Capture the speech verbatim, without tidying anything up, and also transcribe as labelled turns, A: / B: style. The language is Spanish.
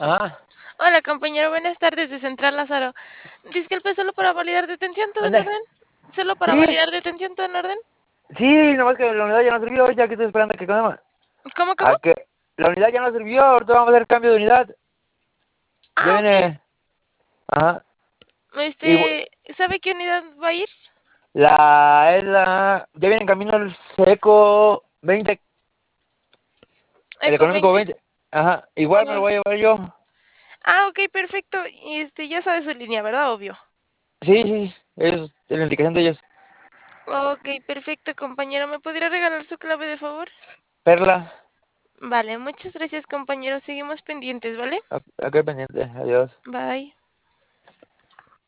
A: Ajá.
B: Hola, compañero, buenas tardes de Central Lázaro. Disculpe, solo para validar detención, ¿todo en
A: ¿Dónde?
B: orden? Solo para
A: Sí,
B: validar detención, ¿todo en orden?
A: sí, nomás que la unidad ya no sirvió, ya que estoy esperando a que coma.
B: ¿Cómo, cómo?
A: A que la unidad ya no sirvió, ahorita vamos a hacer cambio de unidad. Ya
B: Ah, ok.
A: viene, ajá. Y bu-
B: Este, ¿sabe qué unidad va a ir?
A: la es la, ya viene en camino el seco veinte, el
B: Eco
A: económico
B: veinte.
A: veinte. Ajá, igual me lo
B: Ah,
A: voy a llevar yo.
B: ah, ok, perfecto. Y este, ya sabe su línea, ¿verdad? Obvio.
A: Sí, sí, es la indicación de ellos.
B: Ok, perfecto, compañero. ¿Me podría regalar su clave de favor?
A: Perla,
B: Vale, muchas gracias, compañero. Seguimos pendientes, ¿vale?
A: acá pendiente, adiós.
B: Bye.